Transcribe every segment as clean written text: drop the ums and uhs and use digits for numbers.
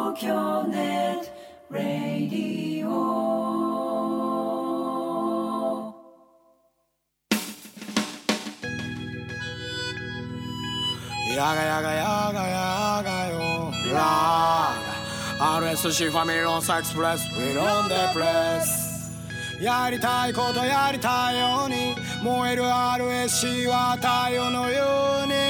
京ネットラディオ。 やがやがやがやがよラー RSC ファミリーロンサエクスプレス We on the press やりたいことやりたいように燃える RSC は太陽のように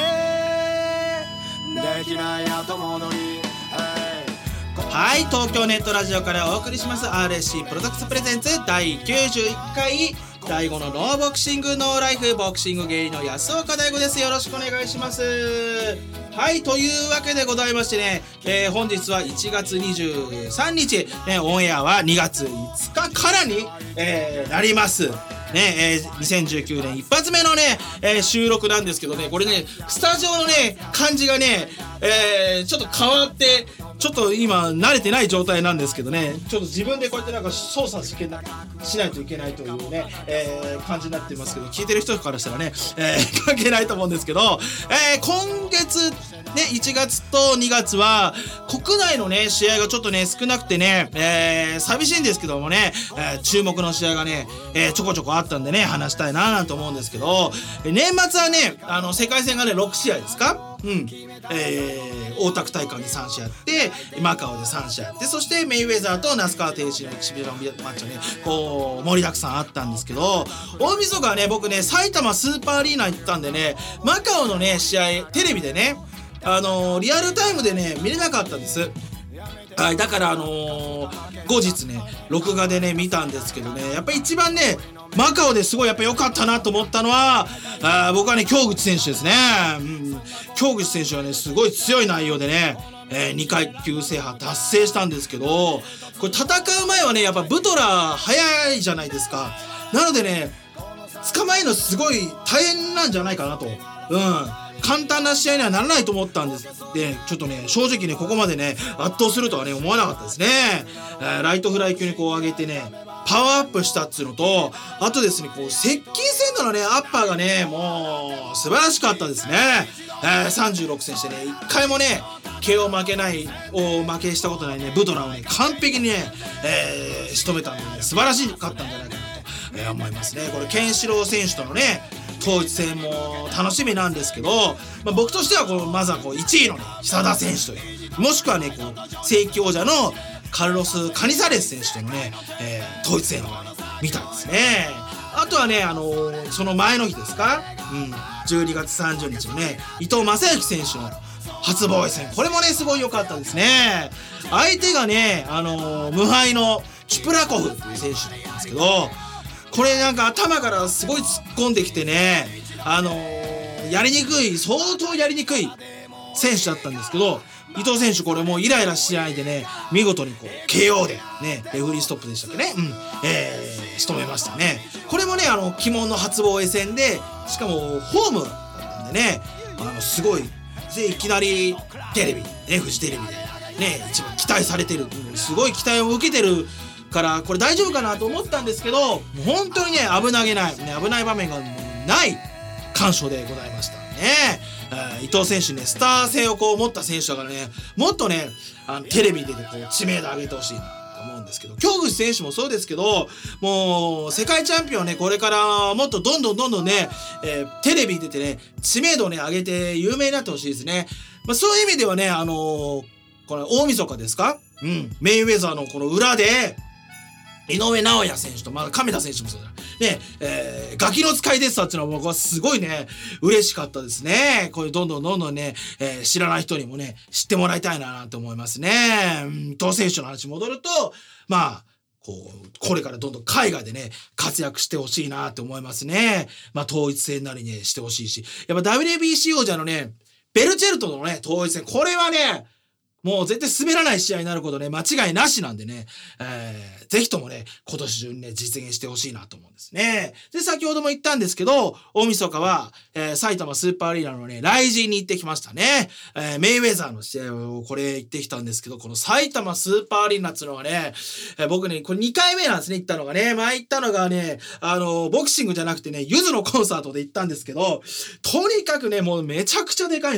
できない後戻り。 はい、東京ネットラジオからお送りします RSC プロダクツプレゼンツ第91回第5のノーボクシングノーライフボクシング芸人の安岡大吾です。よろしくお願いします。はい、というわけでございましてね、本日は1月23日、オンエアは2月5日からに、なりますね。2019年一発目のね、収録なんですけどね、これねスタジオのね感じがね、ちょっと変わってちょっと今慣れてない状態なんですけどね、ちょっと自分でこうやってなんか操作しないといけないというね、感じになってますけど、聞いてる人からしたらね、関係ないと思うんですけど、今月ね1月と2月は国内のね試合がちょっとね少なくてね、寂しいんですけどもね、注目の試合がね、ちょこちょこあったんでね話したいななんて思うんですけど、年末はね世界戦がね6試合ですか、大田区体育館で3試合あってマカオで3試合あって、そしてメイウェザーと那須川天心のエキシビションマッチはねこう盛りだくさんあったんですけど、大晦日はね僕ね埼玉スーパーアリーナ行ったんでね、マカオのね試合テレビでねリアルタイムでね見れなかったんです。はい、だから後日ね録画でね見たんですけどね、やっぱり一番ねマカオですごいやっぱ良かったなと思ったのは僕はね京口選手ですね。京口選手はねすごい強い内容でね、2階級制覇達成したんですけど、これ戦う前はねやっぱブトラ早いじゃないですか。なのでね捕まえるのすごい大変なんじゃないかなと、簡単な試合にはならないと思ったんです。でちょっとね正直ねここまでね圧倒するとはね思わなかったですね。ライトフライ級にこう上げてねパワーアップしたっつうのと、あとですねこう接近戦度のねアッパーがねもう素晴らしかったですね。36戦してね1回もねKO負けしたことないねブトラをね完璧にね、仕留めたんでね素晴らしかったんじゃないかなと、思いますね。これケンシロウ選手とのね統一戦も楽しみなんですけど、僕としてはまずは1位のね久田選手という、もしくはね正規王者のカルロス・カニサレス選手とのね、統一戦を見たんですね。あとはねその前の日ですか、12月30日のね伊藤正幸選手の初防衛戦、これもねすごい良かったですね。相手がね無敗のチュプラコフっていう選手なんですけど、これなんか頭からすごい突っ込んできてね相当やりにくい選手だったんですけど、伊藤選手これもうイライラしないでね見事にKO でねレフリーストップでしたっけね、仕留めましたね。これもね鬼門の初防衛戦で、しかもホームだったんでねすごいでいきなりテレビねフジテレビでね一番期待されてる、すごい期待を受けてるからこれ大丈夫かなと思ったんですけど、もう本当にね危ない場面がない完勝でございましたね。伊藤選手ねスター性を持った選手だからね、もっとねテレビで知名度上げてほしいなと思うんですけど、京口選手もそうですけど、もう世界チャンピオンねこれからもっとどんどんね、テレビに出てね知名度をね上げて有名になってほしいですね。そういう意味ではねこれ大晦日ですか、メイウェザーのこの裏で井上尚弥選手と亀田選手もそうだね、ガキの使いですわっていうのは僕はすごいね嬉しかったですね。こういうどんどんね、知らない人にもね知ってもらいたいなと思いますね。伊藤選手の話戻るとこれからどんどん海外でね活躍してほしいなと思いますね。統一戦なりねしてほしいし、やっぱ WBC 王者のねベルチェルトのね統一戦、これはねもう絶対滑らない試合になることね間違いなしなんでね、ぜひともね今年中にね実現してほしいなと思うんですね。で先ほども言ったんですけど、大晦日は、埼玉スーパーアリーナのねライジンに行ってきましたね。メイウェザーの試合をこれ行ってきたんですけど、この埼玉スーパーアリーナっていうのはね、僕ねこれ2回目なんですね行ったのがね。前行ったのがねボクシングじゃなくてねゆずのコンサートで行ったんですけど、とにかくねもうめちゃくちゃでかいんです。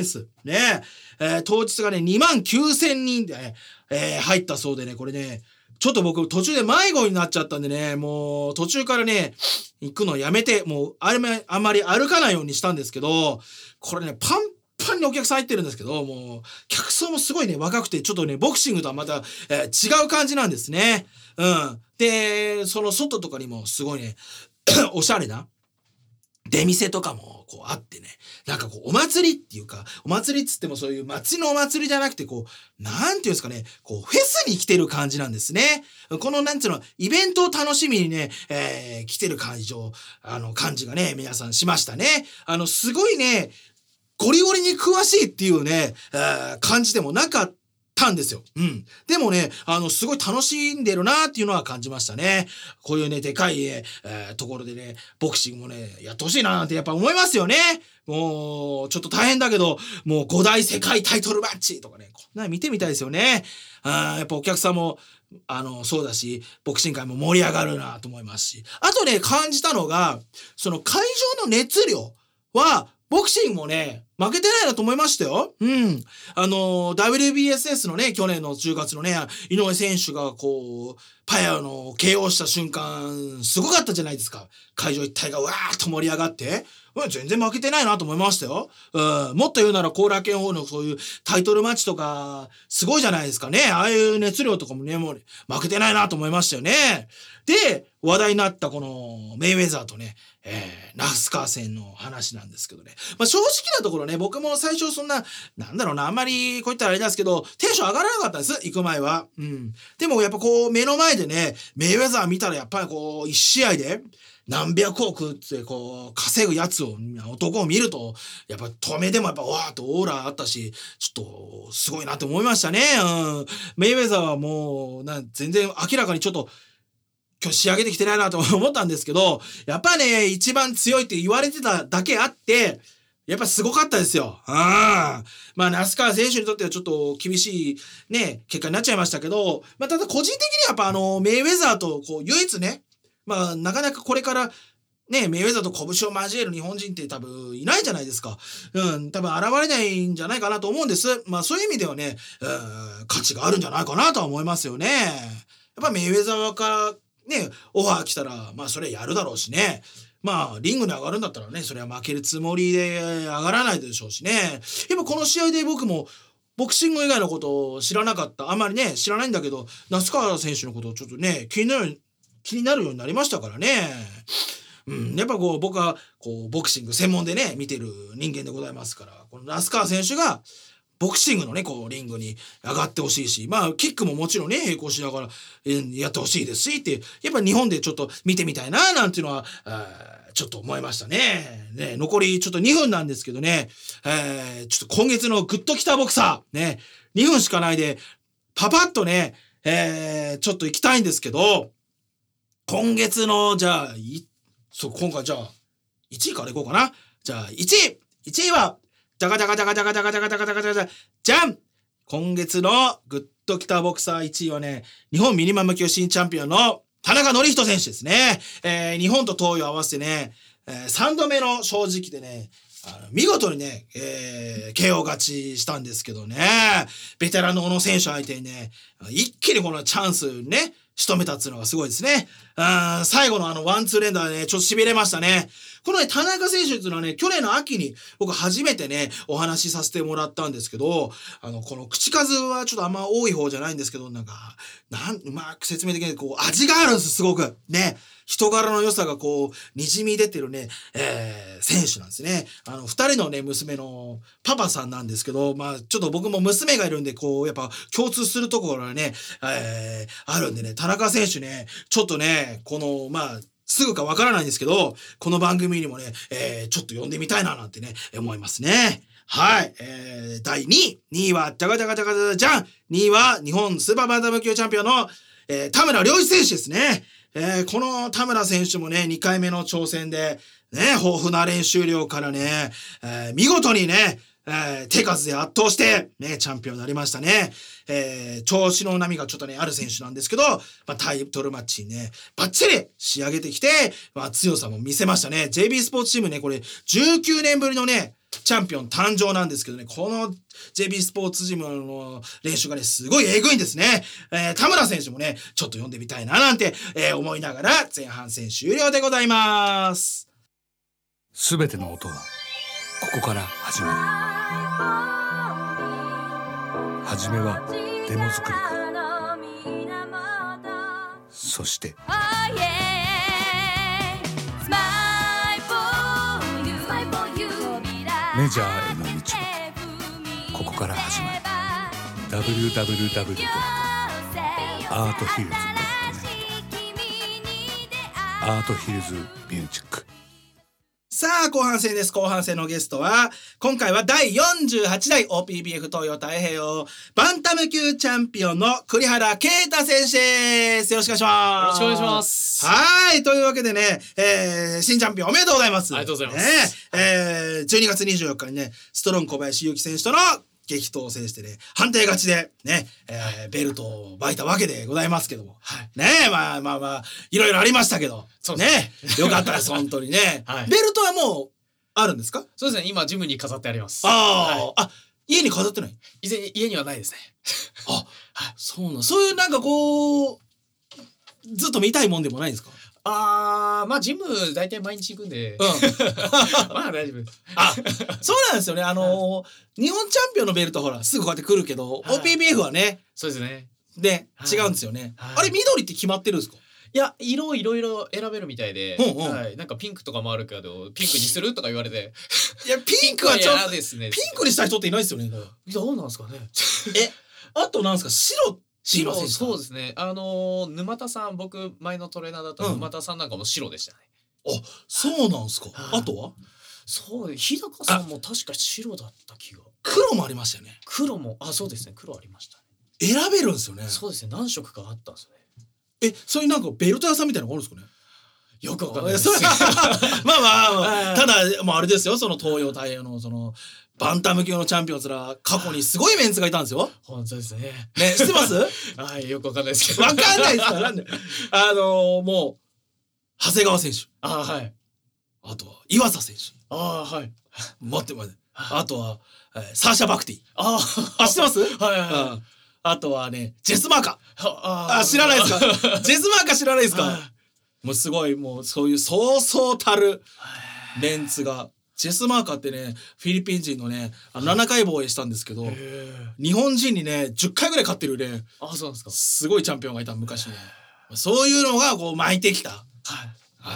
ね。当日がね、29,000人で、入ったそうでね、これね、ちょっと僕途中で迷子になっちゃったんでね、もう途中からね、行くのやめて、もうあんまり歩かないようにしたんですけど、これね、パンパンにお客さん入ってるんですけど、もう客層もすごいね、若くて、ちょっとね、ボクシングとはまた、違う感じなんですね。うん。で、その外とかにもすごいね、おしゃれな出店とかもこうあってね、なんかこうお祭りっていうか、お祭りっつってもそういう街のお祭りじゃなくて、こう、なんていうんですかね、こうフェスに来てる感じなんですね。このなんていうの、イベントを楽しみにね、来てる感じがね、皆さんしましたね。すごいね、ゴリゴリに詳しいっていうね、感じでもなかったんですよ。うん。でもね、すごい楽しんでるなっていうのは感じましたね。こういうね、でかい、ところでね、ボクシングもね、やってほしいななんてやっぱ思いますよね。もう、ちょっと大変だけど、もう5大世界タイトルマッチとかね、こんなの見てみたいですよね。やっぱお客さんも、そうだし、ボクシング界も盛り上がるなと思いますし。あとね、感じたのが、その会場の熱量は、ボクシングもね、負けてないなと思いましたよ。うん。WBSS のね、去年の10月のね、井上選手がこう、パヤの KO した瞬間、すごかったじゃないですか。会場一体がわーっと盛り上がって。全然負けてないなと思いましたよ。もっと言うなら後楽園ホールのそういうタイトルマッチとか、すごいじゃないですかね。ああいう熱量とかもね、もう負けてないなと思いましたよね。で、話題になったこのメイウェザーとね、那須川戦の話なんですけどね。まあ正直なところね、僕も最初そんな、なんだろうな、あんまりこういったらあれなんですけど、テンション上がらなかったんです、行く前は。うん。でもやっぱこう目の前でね、メイウェザー見たらやっぱりこう、一試合で、何百億ってこう稼ぐやつを男を見るとやっぱ止めでもやっぱわーっとオーラあったしちょっとすごいなって思いましたね。うん、メイウェザーはもう全然明らかにちょっと今日仕上げてきてないなと思ったんですけどやっぱね一番強いって言われてただけあってやっぱすごかったですよ。まあ那須川選手にとってはちょっと厳しいね結果になっちゃいましたけど、まあ、ただ個人的にはやっぱメイウェザーとこう唯一ねまあ、なかなかこれから、ね、メイウェザーと拳を交える日本人って多分いないじゃないですか。うん、多分現れないんじゃないかなと思うんです。まあ、そういう意味ではね、価値があるんじゃないかなとは思いますよね。やっぱメイウェザーからね、オファー来たら、まあ、それやるだろうしね。まあ、リングに上がるんだったらね、それは負けるつもりで上がらないでしょうしね。やっぱこの試合で僕も、ボクシング以外のことを知らなかった。あんまりね、知らないんだけど、那須川選手のことをちょっとね、気になるようになりましたからね。うん、やっぱこう僕はこうボクシング専門でね見てる人間でございますからこの那須川選手がボクシングのねこうリングに上がってほしいしまあキックももちろんね並行しながらやってほしいですしってやっぱ日本でちょっと見てみたいななんていうのはちょっと思いましたね。残りちょっと2分なんですけどね、ちょっと今月のグッときたボクサーね2分しかないでパパッとね、ちょっと行きたいんですけど今月の、じゃあ、今回じゃあ、1位からいこうかな。じゃあ、1位は、じゃがじゃがじゃがじゃがじゃがじゃがじゃがじゃがじゃがじゃん今月のグッときたボクサー1位はね、日本ミニマム級新チャンピオンの田中典人選手ですね。日本と東洋合わせてね、3度目の正直でね、見事にね、KO 勝ちしたんですけどね、ベテランの小野選手相手にね、一気にこのチャンスね、仕留めたっていうのがすごいですね。最後のワンツー連打でね、ちょっと痺れましたね。このね、田中選手っていうのはね、去年の秋に僕初めてね、お話しさせてもらったんですけど、この口数はちょっとあんま多い方じゃないんですけど、うまく説明できない、こう、味があるんです、すごく。ね。人柄の良さがこう、滲み出てるね、選手なんですね。2人のね、娘のパパさんなんですけど、まあ、ちょっと僕も娘がいるんで、こう、やっぱ共通するところがね、あるんでね、田中選手ね、ちょっとね、まあ、すぐかわからないんですけど、この番組にもね、ちょっと呼んでみたいななんてね、思いますね。はい。第2位は、じゃがじゃがじゃがじゃがじゃん !2 位は、日本スーパーバンタム級チャンピオンの、田村良一選手ですね。この田村選手もね、2回目の挑戦で、ね、豊富な練習量からね、見事にね、手数で圧倒して、ね、チャンピオンになりましたね。調子の波がちょっとね、ある選手なんですけど、まあ、タイトルマッチにね、バッチリ仕上げてきて、まあ、強さも見せましたね。JB スポーツチームね、これ、19年ぶりのね、 チャンピオン誕生なんですけどね、この JB スポーツジムの練習がねすごいえぐいんですね。田村選手もねちょっと読んでみたいななんて、思いながら前半戦終了でございます。 すべての音はここから始まる。はじめはデモ作りから、そしてメジャーへの道はここから始まる。 www.arthillz.net アートヒルズミュージック。 さあ後半戦です。後半戦のゲストは今回は第48代 OPBF 東洋太平洋バンタム級チャンピオンの栗原啓太選手です。よろしくお願いします。 よろしくお願いします。 はい、というわけでね、新チャンピオンおめでとうございます。 ありがとうございます。 12月24日にねストロング小林祐希選手との激闘を制してね判定勝ちでね、ベルトを巻いたわけでございますけども、はい、ねまあいろいろありましたけどねよかったです本当にね、はい、ベルトはもうあるんですか？ そうですね、今ジムに飾ってあります。 はい、家に飾ってない？ 家にはないですね。 はい、そういうなんかこうずっと見たいもんでもないんですか？ まあジム大体毎日行くんで、まあ大丈夫です。 そうなんですよね。日本チャンピオンのベルトほらすぐこうやって来るけど、OPBF はね、 そうですね。 で違うんですよね。あれ緑って決まってるんですか？ いや色いろいろ選べるみたいで、はい、なんかピンクとかもあるけどピンクにするとか言われて、 いやピンクはちょっとですね。 ピンクにした人っていないですよね。 どうなんですかね。 あとなんですか白そうですね。沼田さん、僕前のトレーナーだった沼田さんなんかも白でしたね。 そうなんですか。あとはそう日高さんも確か白だった気が。 黒もありましたよね。 黒もそうですね、黒ありましたね。 選べるんですよね。 そうですね、何色かあったんですね。 そういうなんかベルト屋さんみたいなのがあるんですかね。 よくわかんないです。 まあただあれですよ、その東洋太平洋のそのバンタム級のチャンピオンすら過去にすごいメンツがいたんですよ。 本当ですね。 知ってます？ はい、よくわかんないですけど。 わかんないですか？なんでもう長谷川選手、 はい。 あとは岩佐選手、 はい。 待ってあとはサーシャ・バクティ、知ってます？ はい。 あとはねジェスマーカー、知らないですか？ジェスマーカー知らないですか？もうすごいもうそういうそうそうたるメンツが。ジェスマーカーってねフィリピン人のね7回防衛したんですけど、日本人にね10回ぐらい勝ってるね。 そうなんですか。 すごいチャンピオンがいた昔ね。そういうのがこう巻いてきた、はい、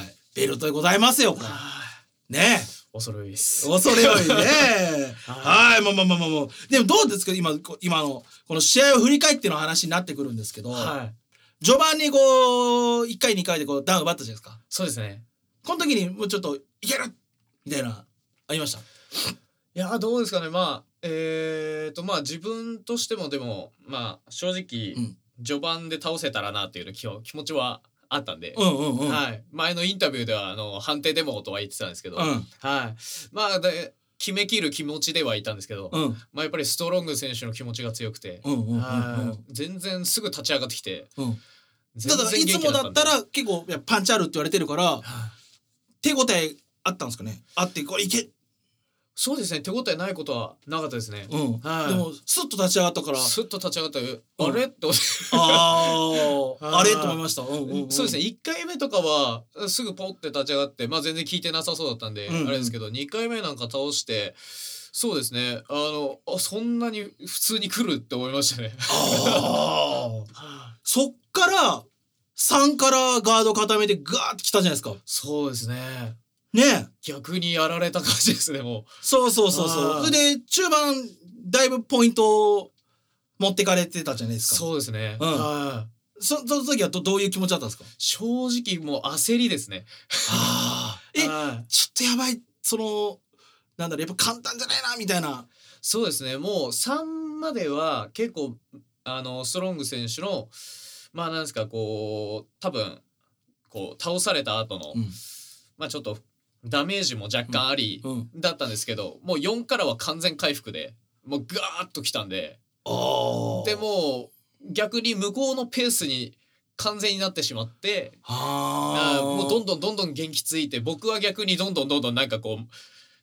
ベルトでございますよこれね。 恐れ多いです。 恐れ多いね。はい、もうでもどうですか今のこの試合を振り返っての話になってくるんですけど、序盤にこう1回2回でこうダウン奪ったじゃないですか。 そうですね。 この時にもうちょっといけるみたいなありました？ いやどうですかね。まあ自分としてもでも正直、序盤で倒せたらなっていう気持ちはあったんで、はい、前のインタビューでは判定デモとは言ってたんですけど、はい、決めきる気持ちではいたんですけど、やっぱりストロング選手の気持ちが強くて、全然すぐ立ち上がってきて、 ただいつもだったら結構パンチあるって言われてるから、手応えあったんですかね。あってこれいけ。 そうですね、手応えないことはなかったですね。でもスッと立ち上がったから。 スッと立ち上がったあれってあれと思いました。 そうですね、1回目とかはすぐポッて立ち上がって全然効いてなさそうだったんであれですけど、2回目なんか倒してそうですねそんなに普通に来るって思いましたね。 そっから3からガード固めてガーってきたじゃないですか。 そうですね。 逆にやられた感じですね。もうそうそれで中盤だいぶポイントを持ってかれてたじゃないですか。 そうですね。 その時はどういう気持ちだったんですか？ 正直もう焦りですね。 ちょっとやばい、なんだろう、やっぱ簡単じゃないなみたいな。 そうですね、もう3までは結構ストロング選手のなんですか多分倒された後の、ちょっとダメージも若干ありだったんですけど、もう4からは完全回復でもうガーッときたんで、でも逆に向こうのペースに完全になってしまって、もうどんどん元気ついて、僕は逆にどんどんなんか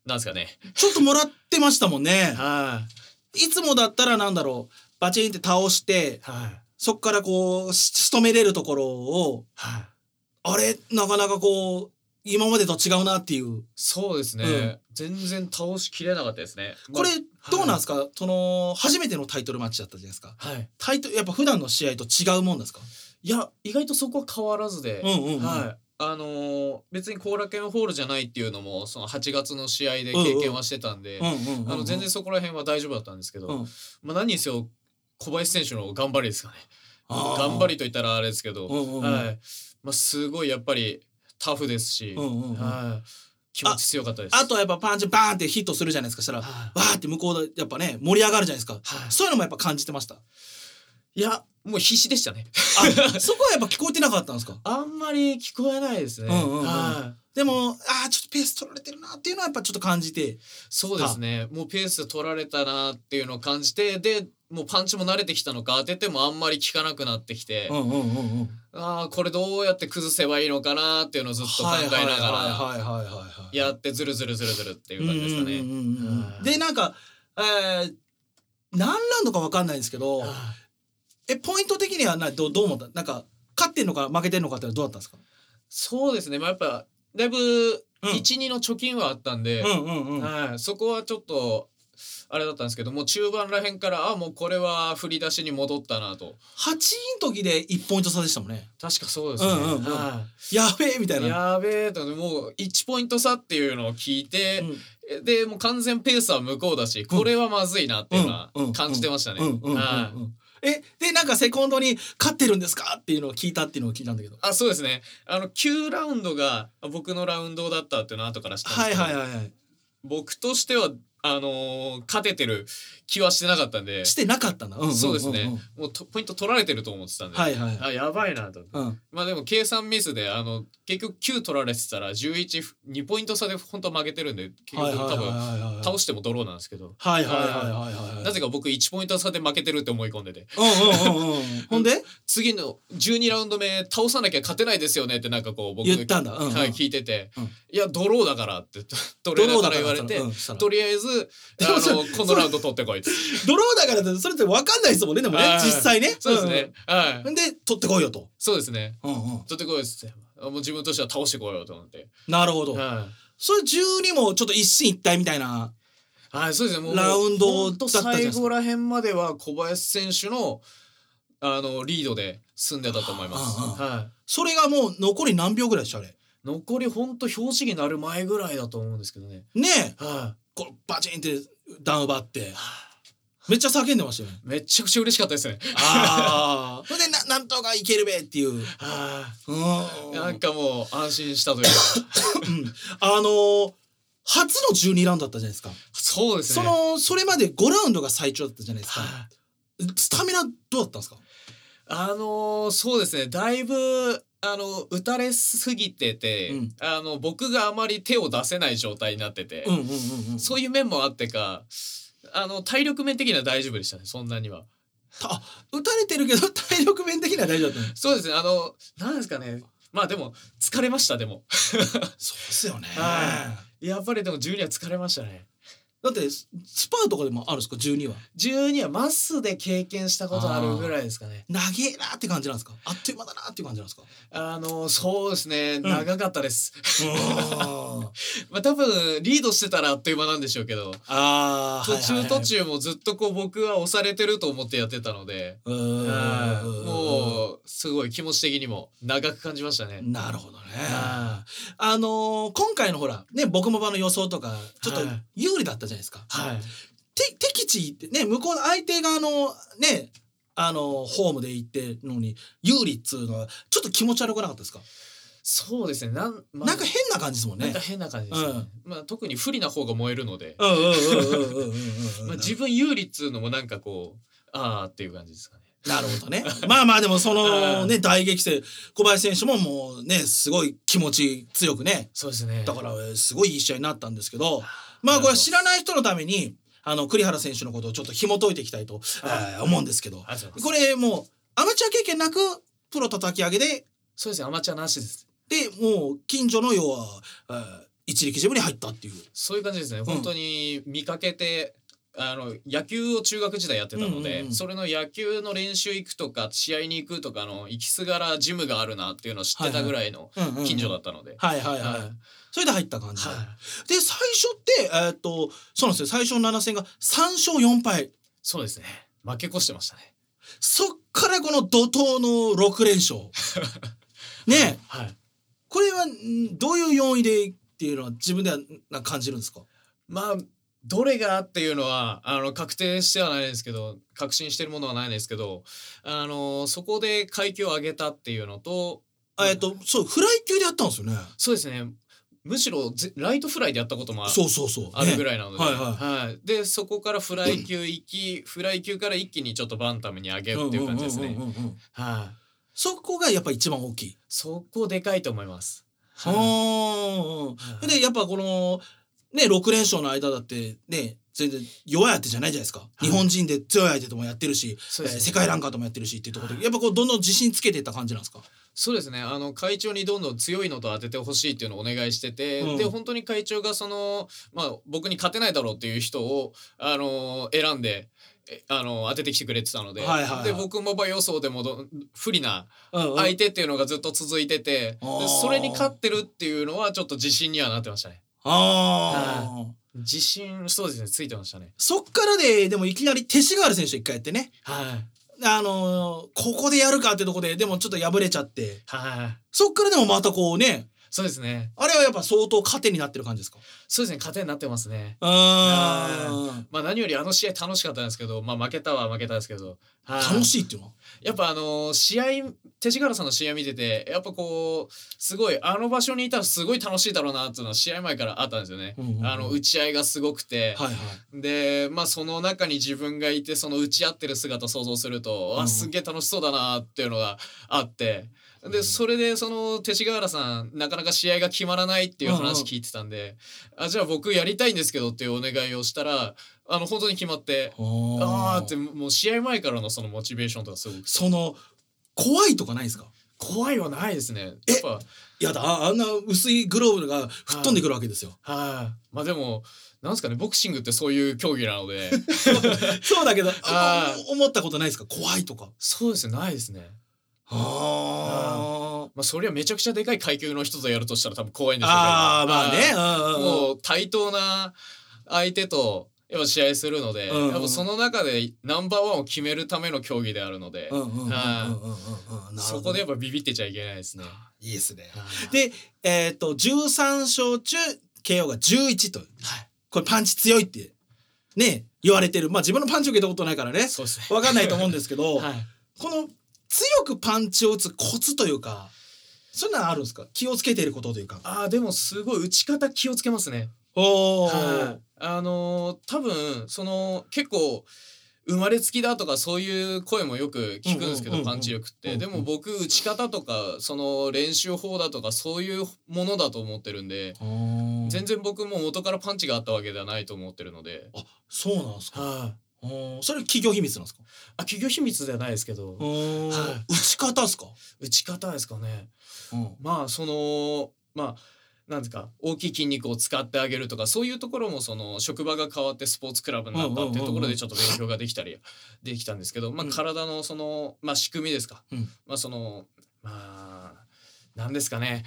なんですかね。 ちょっともらってましたもんね。 はいつもだったらなんだろう、バチンって倒してはいそっからこう仕留めれるところを、 はいあれなかなかこう今までと違うなっていう。 そうですね、 うん全然倒しきれなかったですね。 これどうなんですか？ か、その初めてのタイトルマッチだったじゃないですか。 はいタイトルやっぱ普段の試合と違うもんですか？ いや意外とそこは変わらずで、 うんうんうんはい別に後楽園ホールじゃないっていうのもその8月の試合で経験はしてたんで、全然そこら辺は大丈夫だったんですけど、 うんまあ何にせよ小林選手の頑張りですかね。 あー頑張りと言ったらあれですけど、 うんうんうんはいまあ、すごいやっぱりタフですし、 うんうんうんはい気持ち強かったです。 あとはやっぱパンチバーンってヒットするじゃないですか。したらわーって向こうでやっぱね盛り上がるじゃないですか。 はいそういうのもやっぱ感じてました。 いやもう必死でしたね。 あそこはやっぱ聞こえてなかったんですか？ あんまり聞こえないですね。 うんうんうんはいでもちょっとペース取られてるなっていうのはやっぱちょっと感じて。 そうですね。もうペース取られたなっていうのを感じて、でもうパンチも慣れてきたのか、当ててもあんまり効かなくなってきて、これどうやって崩せばいいのかなっていうのをずっと考えながらやってズルズルズルズルっていう感じですかね。 でなんか、何ラウンドか分かんないんですけど、ポイント的にはどう思った？なんか勝ってんのか負けてんのかってどうだったんですか？ そうですね。まあやっぱだいぶ1、2の貯金はあったんで、そこはちょっとあれだったんですけども、中盤らへんからもうこれは振り出しに戻ったなと。 8位の時で1ポイント差でしたもんね。 確かそうですね。 やべえみたいな。 やべえともう1ポイント差っていうのを聞いて、でもう完全ペースは向こうだし、これはまずいなっていうのは感じてましたね。 でなんかセコンドに勝ってるんですかっていうのを聞いたっていうのを聞いたんだけど。 そうですね。9ラウンドが僕のラウンドだったっていうのは後から知ったんですけど、僕としては勝ててる気はしてなかったんで。 してなかったんだ。 そうですね。もうポイント取られてると思ってたんで、やばいなと。まあでも計算ミスで結局9取られてたら2ポイント差で本当は負けてるんで、結局多分倒してもドローなんですけど、なぜか僕1ポイント差で負けてるって思い込んでて、 ほんで次の12ラウンド目倒さなきゃ勝てないですよねってなんかこう僕言ったんだ。 聞いてて、いやドローだからってトレーナーから言われて、とりあえずこのラウンド取ってこいって。 ドローだからってそれって分かんないですもんね。でもね実際ね。 そうですね。 で取ってこいよと。 そうですね。取ってこいっつって、もう自分としては倒してこいよと思って。 なるほど。それ12もちょっと一進一退みたいな。 そうですね。もうラウンドだったじゃないですか。 最後ら辺までは小林選手のリードで進んでたと思います。 それがもう残り何秒ぐらいでしたあれ？ 残りほんと表紙になる前ぐらいだと思うんですけどね。 ねえ。こうバチンってダウン奪ってめっちゃ叫んでましたよね。 めちゃくちゃ嬉しかったですね。 それでなんとかいけるべっていう。 なんかもう安心したというか。 初の12ラウンドだったじゃないですか。 そうですね。 それまで5ラウンドが最長だったじゃないですか。スタミナどうだったんですか？ そうですね。だいぶ打たれすぎてて、僕があまり手を出せない状態になってて、そういう面もあってか体力面的には大丈夫でしたね。そんなには。 打たれてるけど体力面的には大丈夫だったの？ そうですね。なんですかね。まあでも疲れました。でもそうですよね。 やっぱりでも12は疲れましたね。 だってスパーとかでもあるんですか？12は 12はマスで経験したことあるぐらいですかね。 長えなって感じなんですか？あっという間だなっていう感じなんですか？ そうですね、長かったです。まあ多分リードしてたらあっという間なんでしょうけど、途中もずっとこう僕は押されてると思ってやってたので、もうすごい気持ち的にも長く感じましたね。 なるほどね。今回のほらね僕もの予想とかちょっと有利だったじゃないですか。敵地ってね向こうの相手側のねホームで行ってるのに有利っつうのはちょっと気持ち悪くなかったですか？ そうですね。なんか変な感じですもんね。 なんか変な感じですね。特に不利な方が燃えるので、自分有利っつうのもなんかこうっていう感じですかね。 なるほどね。まあでもそのね大激戦小林選手ももうねすごい気持ち強くね。 そうですね。 だからすごいいい試合になったんですけど、これ知らない人のために栗原選手のことをちょっと紐解いていきたいと思うんですけど、これもうアマチュア経験なくプロ叩き上げで。 そうですね。アマチュアなしです。 でもう近所の要は一力ジムに入ったっていう。 そういう感じですね、本当に見かけて野球を中学時代やってたので、それの野球の練習行くとか試合に行くとかの行きすがらジムがあるなっていうのを知ってたぐらいの近所だったので、 それで入った感じで、で最初ってそうなんですよ、最初の7戦が3勝4敗。 そうですね、負け越してましたね。 そっからこの怒涛の6連勝ねえ、これはどういう要因でっていうのは自分ではなんか感じるんですか？ まあどれがっていうのは確定してはないですけど、確信してるものはないですけど、そこで階級を上げたっていうのと、 そうフライ級でやったんですよね。 そうですね、むしろライトフライでやったこともあるぐらいなので、でそこからフライ級行き、フライ級から一気にちょっとバンタムに上げるっていう感じですね。 そこがやっぱ一番大きい。 そこでかいと思います。 でやっぱこのね6連勝の間だってね全然弱い相手じゃないじゃないですか、日本人で強い相手ともやってるし、世界ランカーともやってるしっていうところで、やっぱこうどんどん自信つけていった感じなんですか？ そうですね、会長にどんどん強いのと当ててほしいっていうのをお願いしてて、で本当に会長が僕に勝てないだろうっていう人を選んで当ててきてくれてたので、で僕も予想でも不利な相手っていうのがずっと続いてて、でそれに勝ってるっていうのはちょっと自信にはなってましたね。自信、そうですね、ついてましたね。 そっからでもいきなり勅使川原選手一回やってね、ここでやるかってとこででもちょっと敗れちゃって、そっからでもまたこうね、 そうですね、 あれはやっぱ相当糧になってる感じですか？ そうですね、糧になってますね。何より試合楽しかったんですけど、負けたですけど、 楽しいっていうのはやっぱ試合、勅使川原さんの試合見てて、やっぱこうすごい場所にいたらすごい楽しいだろうなっていうのは試合前からあったんですよね。打ち合いがすごくて、でその中に自分がいて、その打ち合ってる姿を想像すると、すげえ楽しそうだなっていうのがあって、でそれでその勅使川原さんなかなか試合が決まらないっていう話聞いてたんで、じゃあ僕やりたいんですけどっていうお願いをしたら本当に決まって、ってもう試合前からのそのモチベーションとかすごく、 その怖いとかないですか？ 怖いはないですね。やっぱやだ、あんな薄いグローブが吹っ飛んでくるわけですよ。 でもなんですかね、ボクシングってそういう競技なのでそうだけど思ったことないですか？怖いとか。 そうですね、ないですね。それはめちゃくちゃでかい階級の人とやるとしたら多分怖いんでしょうけど、もう対等な相手とやっぱ試合するので、やっぱその中でナンバーワンを決めるための競技であるので、そこでやっぱビビってちゃいけないですね。 いいですね。で13勝中 KO が11と、これパンチ強いってね言われてる。自分のパンチ受けたことないからね分かんないと思うんですけど、この強くパンチを打つコツというか、そういうのはあるんですか？気をつけていることというか。 でもすごい打ち方気をつけますね。多分結構生まれつきだとかそういう声もよく聞くんですけど、パンチ力って。でも僕打ち方とかその練習法だとかそういうものだと思ってるんで、全然僕も元からパンチがあったわけではないと思ってるので。 そうなんですか。それ企業秘密なんですか？ 企業秘密ではないですけど、 打ち方ですか？ 打ち方ですかね。なんですか、大きい筋肉を使ってあげるとか、そういうところも職場が変わってスポーツクラブになったっていうところでちょっと勉強ができたりできたんですけど、体の仕組みですか、なんですかね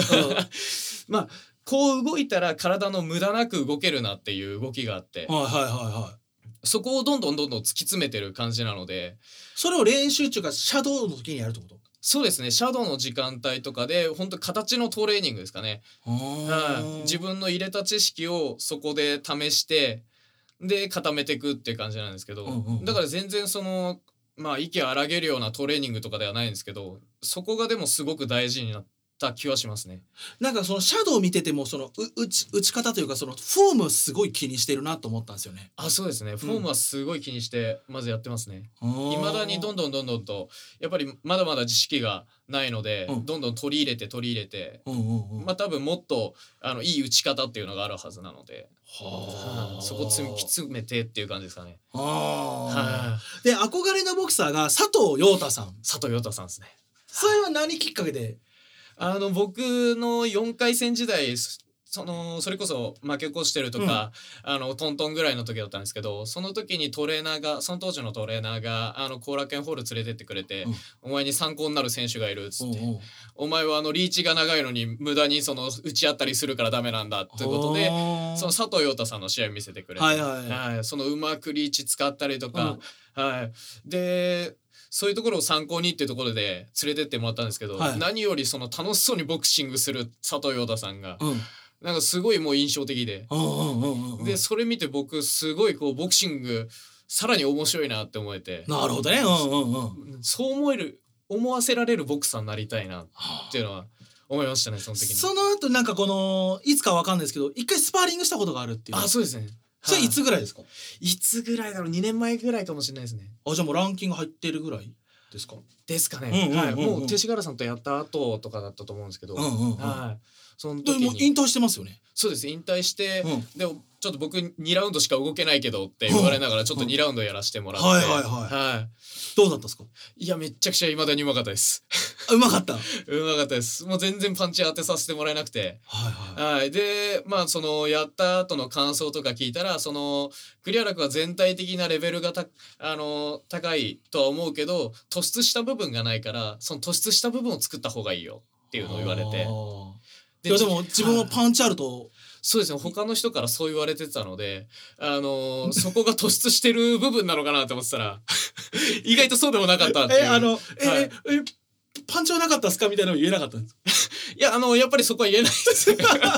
こう動いたら体の無駄なく動けるなっていう動きがあって、そこをどんどん突き詰めてる感じなので、 それを練習中かシャドウの時にやるってこと？ そうですね、シャドウの時間帯とかで本当形のトレーニングですかね。自分の入れた知識をそこで試してで固めていくっていう感じなんですけど、だから全然息荒げるようなトレーニングとかではないんですけど、そこがでもすごく大事になった気はしますね。 なんかそのシャドウ見てても打ち方というかフォームすごい気にしてるなと思ったんですよね。 そうですね、フォームはすごい気にしてまずやってますね。未だにどんどんとやっぱりまだまだ知識がないので、どんどん取り入れて、多分もっといい打ち方っていうのがあるはずなので、そこ突き詰めてっていう感じですかね。 で憧れのボクサーが佐藤陽太さんですね。それは何きっかけで？ 僕の4回戦時代、 それこそ負け越してるとか、トントンぐらいの時だったんですけど、その時にその当時のトレーナーが後楽園ホール連れてってくれて、お前に参考になる選手がいるっつって、お前はリーチが長いのに無駄に打ち合ったりするからダメなんだっていうことで、その佐藤陽太さんの試合見せてくれて、そのうまくリーチ使ったりとか、でそういうところを参考にっていうところで連れてってもらったんですけど、何よりその楽しそうにボクシングする佐藤陽太さんが、なんかすごいもう印象的で、でそれ見て僕すごいボクシングさらに面白いなって思えて、 なるほどね、 そう思わせられるボクサーになりたいなっていうのは思いましたね、その時に。 その後なんかいつかわかんないですけど、一回スパーリングしたことがあるっていう。 そうですね。 それいつぐらいですか？ いつぐらいだろう、2年前ぐらいかもしれないですね。 じゃあもうランキング入ってるぐらいですか？ ですかね。もう勅使河原さんとやった後とかだったと思うんですけど、その時にもう引退してますよね。 そうです、引退して、でもちょっと僕2ラウンドしか動けないけどって言われながらちょっと2ラウンドやらせてもらって、 どうだったんですか？ いやめっちゃくちゃ未だにうまかったです。 うまかった。 うまかったです。もう全然パンチ当てさせてもらえなくて、でそのやった後の感想とか聞いたら、栗原君は全体的なレベルが高いとは思うけど、突出した部分がないから、その突出した部分を作った方がいいよっていうのを言われて、 でも自分はパンチあると。 そうですね、他の人からそう言われてたので、そこが突出してる部分なのかなって思ってたら意外とそうでもなかったっていう。 パンチはなかったですかみたいなの言えなかったんですいややっぱりそこは言えないです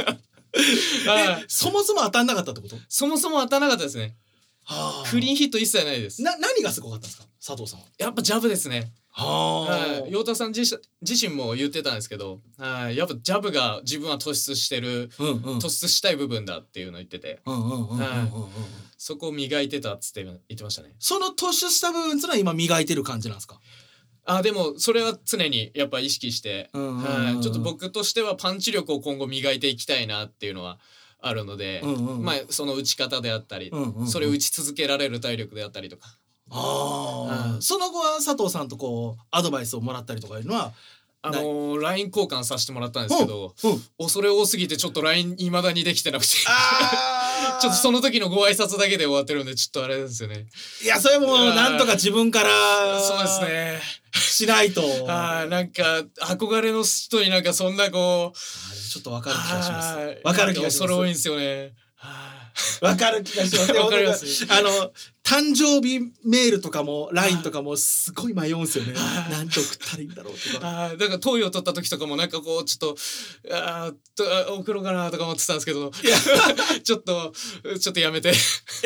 そもそも当たんなかったってこと？ そもそも当たんなかったですね。クリーンヒット一切ないです。 何がすごかったんですか、佐藤さんは？ やっぱジャブですね。陽太さん自身も言ってたんですけど、やっぱジャブが自分は突出してる、突出したい部分だっていうのを言ってて、そこを磨いてたっつって言ってましたね。 その突出した部分っていうのは今磨いてる感じなんですか？ でもそれは常にやっぱ意識して、ちょっと僕としてはパンチ力を今後磨いていきたいなっていうのはあるので、その打ち方であったり、それを打ち続けられる体力であったりとか。 その後は佐藤さんとアドバイスをもらったりとかいうのは LINE 交換させてもらったんですけど、恐れ多すぎてちょっと LINE 未だにできてなくてちょっとその時のご挨拶だけで終わってるんで、ちょっとあれですよね。 いやそれもなんとか自分からそうですねしないとなんか憧れの人になんかそんなちょっと分かる気がします。分かる気がします。 恐れ多いんですよね。 分かる気がします。 わかります。 誕生日メールとかも LINE とかもすごい迷うんですよね。何と送ったらいいんだろうとか。 だから投与を取った時とかもなんかちょっと送ろうかなとか思ってたんですけどちょっとやめて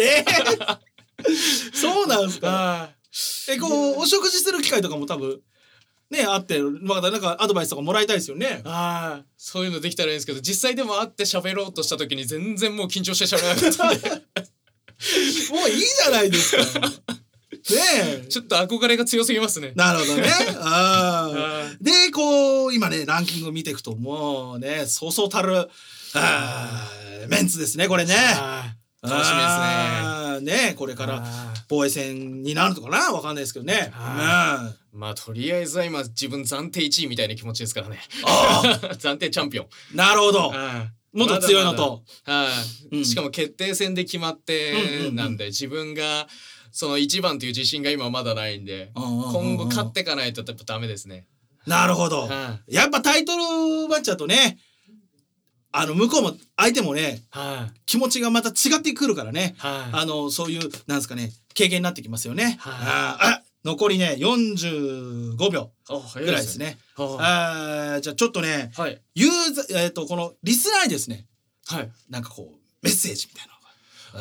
そうなんですか。お食事する機会とかも多分ねあって、なんかアドバイスとかもらいたいですよね。 そういうのできたらいいんですけど、実際でも会って喋ろうとした時に全然もう緊張して喋れなかったんでもういいじゃないですかねえちょっと憧れが強すぎますね。 なるほどねで今ねランキング見ていくともうねそうそうたるメンツですねこれね。 楽しみですね。 これから防衛戦になるのかなわかんないですけどね。 とりあえずは今自分暫定1位みたいな気持ちですからね。暫定チャンピオン。 なるほど。もっと強いのと、 しかも決定戦で決まってなんで、自分がその1番という自信が今まだないんで、今後勝っていかないとやっぱダメですね。 なるほど。やっぱタイトルマッチだとね、向こうも相手もね、気持ちがまた違ってくるからね、そういうなんですかね経験になってきますよね。残りね45秒ぐらいですね。じゃあちょっとね、ユーザーこのリスナーにですね、なんかメッセージみたいな。こ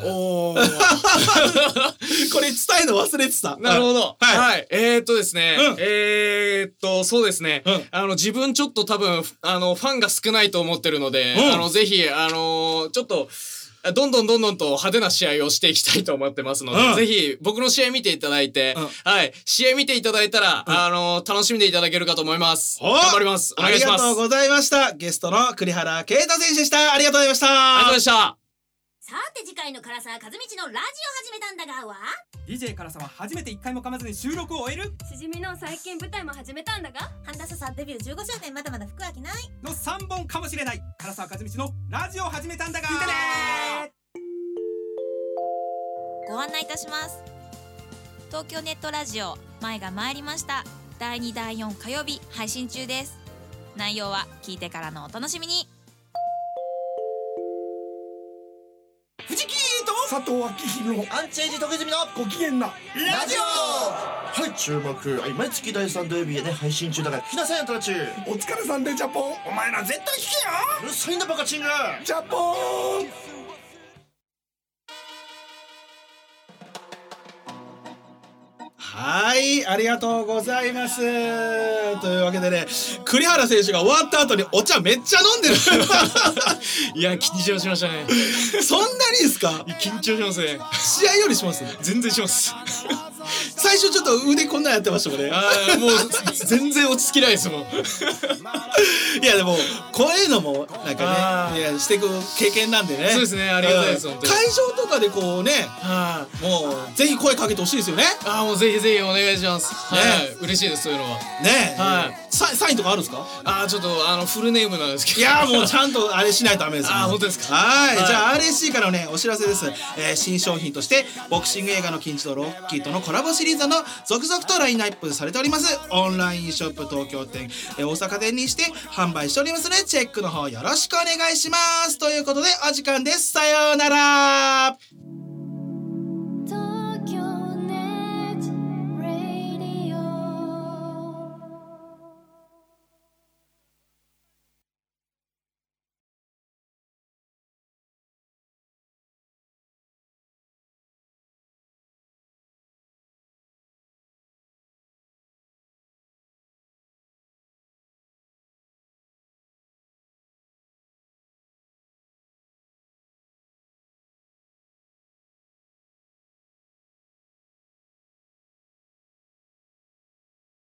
れ伝えるの忘れてた。 なるほど。ですね。そうですね。自分ちょっと多分ファンが少ないと思ってるので、ぜひちょっとどんどんと派手な試合をしていきたいと思ってますので、ぜひ僕の試合見ていただいて、試合見ていただいたら楽しんでいただけるかと思います。頑張ります。お願いします。 ありがとうございました。ゲストの栗原啓太選手でした。ありがとうございました。 ありがとうございました。 さて次回の唐沢和道のラジオ始めたんだがは DJ 唐沢初めて1回も噛まずに収録を終えるしじみの最近舞台も始めたんだが半田さんデビュー15周年まだまだ服飽きないの3本かもしれない唐沢和道のラジオ始めたんだが聞いてねご案内いたします。東京ネットラジオ前が参りました。第2第4火曜日配信中です。内容は聞いてからのお楽しみに。 藤木と佐藤明宏アンチェイジ徳泉のご機嫌なラジオはい注目、はい、毎月第3土曜日へね配信中だから聞きなさいよトラチュお疲れさんでジャポン。 お前ら絶対聞けようるさいんだバカチングジャポン。 はい、ありがとうございます。というわけでね、栗原選手が終わった後にお茶めっちゃ飲んでる。 いや緊張しましたね。 そんなにですか？ 緊張しますね。 試合よりします？ 全然します。 最初ちょっと腕こんなんやってましたもんね。 もう全然落ち着きないですもん。 いやでもこういうのもなんかね、いやしていく経験なんでね。 そうですね、ありがたいです本当に。 会場とかでこうね、もうぜひ声かけてほしいですよね。 もうぜひぜひお願いします。はい、嬉しいですそういうのは。 ね、 はい。 サインとかあるんですか？ ちょっとフルネームなんですけど。 いやもうちゃんとあれしないとダメですよ。 本当ですか？ はい、じゃあ RSC からのねお知らせです。新商品としてボクシング映画の金字塔ロッキーとのコラボシリーズの続々とラインナップされております。オンラインショップ東京店、大阪店にして販売しておりますのでチェックの方よろしくお願いします。ということでお時間です。さようなら。